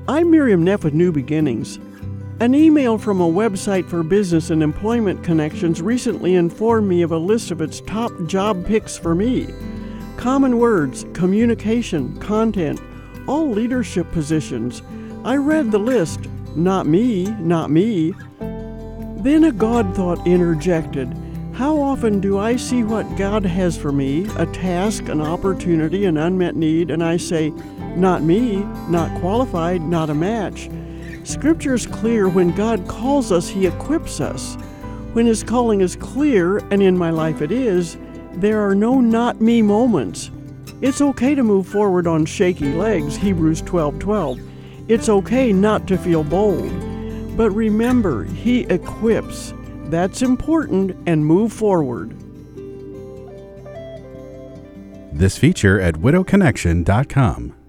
I'm Miriam Neff with New Beginnings. An email from a website for business and employment connections recently informed me of a list of its top job picks for me. Common words, communication, content, all leadership positions. I read the list. Not me, not me. Then a God thought interjected. How often do I see what God has for me, a task, an opportunity, an unmet need, and I say, not me, not qualified, not a match. Scripture is clear. When God calls us, He equips us. When His calling is clear, and in my life it is, there are no not me moments. It's okay to move forward on shaky legs, Hebrews 12:12. It's okay not to feel bold. But remember, He equips. That's important, and move forward. This feature at widowconnection.com.